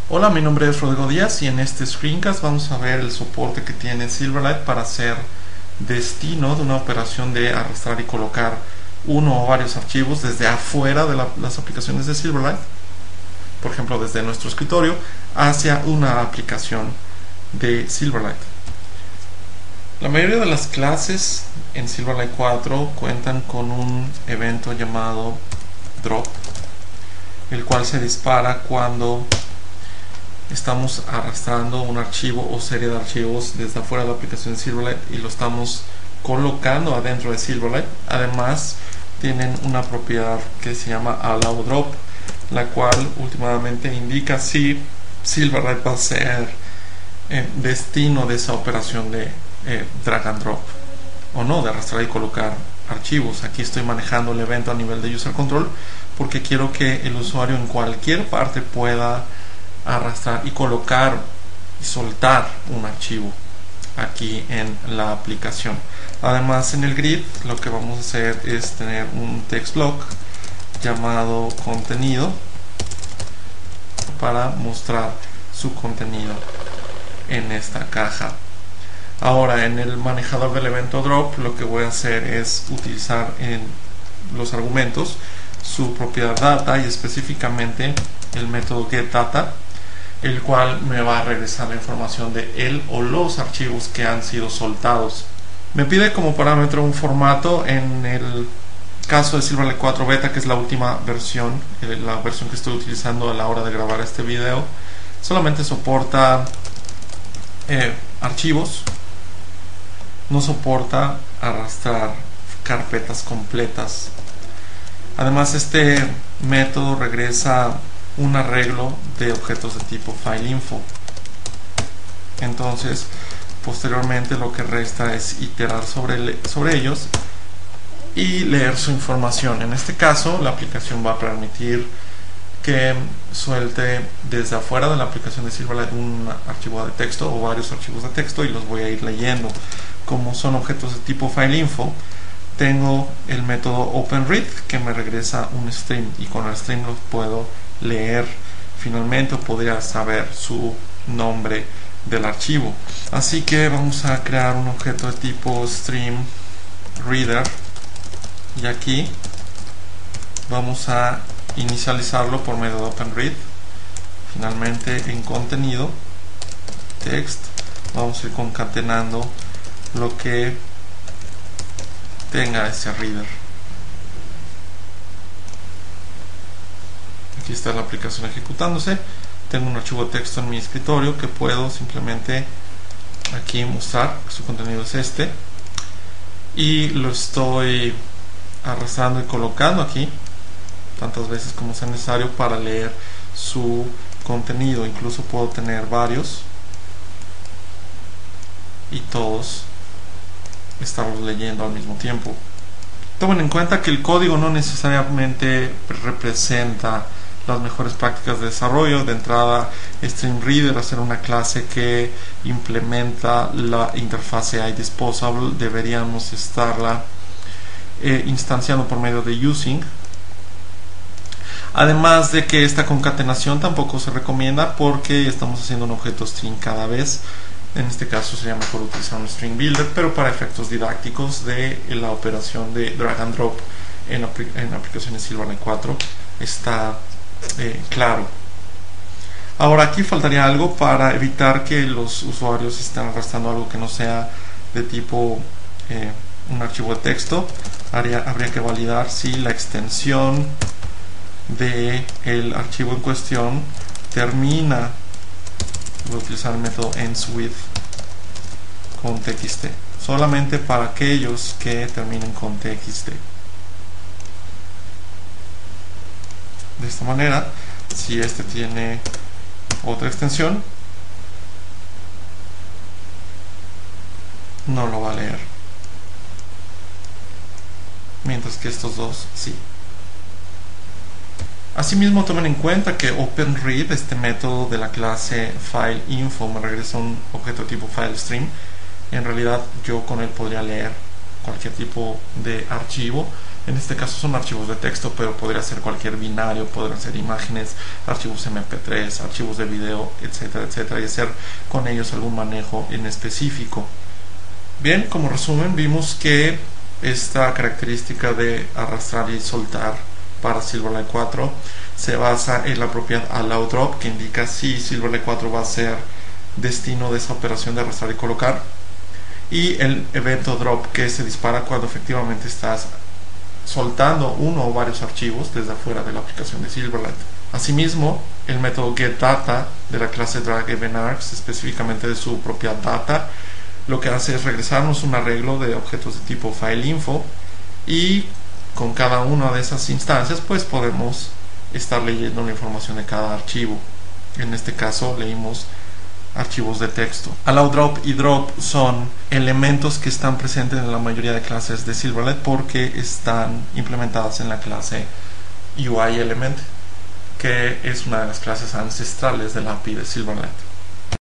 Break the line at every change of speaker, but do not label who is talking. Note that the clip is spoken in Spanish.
Hola, mi nombre es Rodrigo Díaz y en este screencast vamos a ver el soporte que tiene Silverlight para hacer destino de una operación de arrastrar y colocar uno o varios archivos desde afuera de las aplicaciones de Silverlight, por ejemplo desde nuestro escritorio, hacia una aplicación de Silverlight. La mayoría de las clases en Silverlight 4 cuentan con un evento llamado drop, el cual se dispara cuando estamos arrastrando un archivo o serie de archivos desde afuera de la aplicación de Silverlight y lo estamos colocando adentro de Silverlight. Además tienen una propiedad que se llama allow drop, la cual últimamente indica si Silverlight va a ser destino de esa operación de drag and drop o no, de arrastrar y colocar archivos. Aquí estoy manejando el evento a nivel de user control porque quiero que el usuario en cualquier parte pueda arrastrar y colocar y soltar un archivo aquí en la aplicación. Además, en el grid lo que vamos a hacer es tener un text block llamado contenido para mostrar su contenido en esta caja. Ahora, en el manejador del evento drop lo que voy a hacer es utilizar en los argumentos su propiedad data y específicamente el método getData, el cual me va a regresar la información de él o los archivos que han sido soltados. Me pide como parámetro un formato. En el caso de Silverlight 4 Beta, que es la última versión, la versión que estoy utilizando a la hora de grabar este video, solamente soporta archivos, no soporta arrastrar carpetas completas. Además, este método regresa un arreglo de objetos de tipo FileInfo. Entonces, posteriormente lo que resta es iterar sobre ellos y leer su información. En este caso, la aplicación va a permitir que suelte desde afuera de la aplicación de Silverlight un archivo de texto o varios archivos de texto y los voy a ir leyendo. Como son objetos de tipo FileInfo, tengo el método OpenRead que me regresa un stream y con el stream los puedo leer. Finalmente podría saber su nombre del archivo. Así que vamos a crear un objeto de tipo StreamReader y aquí vamos a inicializarlo por medio de OpenRead. Finalmente, en contenido text vamos a ir concatenando lo que tenga ese reader. Aquí está la aplicación ejecutándose. Tengo un archivo de texto en mi escritorio que puedo simplemente aquí mostrar. Su contenido es este y lo estoy arrastrando y colocando aquí tantas veces como sea necesario para leer su contenido. Incluso puedo tener varios y todos estarlos leyendo al mismo tiempo. Tomen en cuenta que el código no necesariamente representa las mejores prácticas de desarrollo. De entrada, StreamReader, hacer una clase que implementa la interfase iDisposable, deberíamos estarla instanciando por medio de using. Además de que esta concatenación tampoco se recomienda porque estamos haciendo un objeto string cada vez. En este caso sería mejor utilizar un string builder, pero para efectos didácticos de la operación de drag and drop en aplicaciones Silverlight 4 está claro. Ahora, aquí faltaría algo para evitar que los usuarios estén arrastrando algo que no sea de tipo un archivo de texto. Habría que validar si la extensión del archivo en cuestión termina. Voy a utilizar el método endsWith con txt, solamente para aquellos que terminen con txt. De esta manera, si este tiene otra extensión, no lo va a leer, mientras que estos dos sí. Asimismo, tomen en cuenta que OpenRead, este método de la clase FileInfo, me regresa un objeto tipo FileStream. En realidad, yo con él podría leer cualquier tipo de archivo, En este caso son archivos de texto, pero podría ser cualquier binario, podrían ser imágenes, archivos MP3, archivos de video, etcétera, etcétera, y hacer con ellos algún manejo en específico. Bien, como resumen, vimos que esta característica de arrastrar y soltar para Silverlight 4 se basa en la propiedad allowDrop, que indica si Silverlight 4 va a ser destino de esa operación de arrastrar y colocar, y el evento drop, que se dispara cuando efectivamente estás soltando uno o varios archivos desde afuera de la aplicación de Silverlight. Asimismo, el método getData de la clase dragEventArgs, específicamente de su propiedad data, lo que hace es regresarnos un arreglo de objetos de tipo FileInfo, y con cada una de esas instancias pues podemos estar leyendo la información de cada archivo. En este caso leímos archivos de texto. allowDrop y drop son elementos que están presentes en la mayoría de clases de Silverlight porque están implementadas en la clase UIElement, que es una de las clases ancestrales de la API de Silverlight.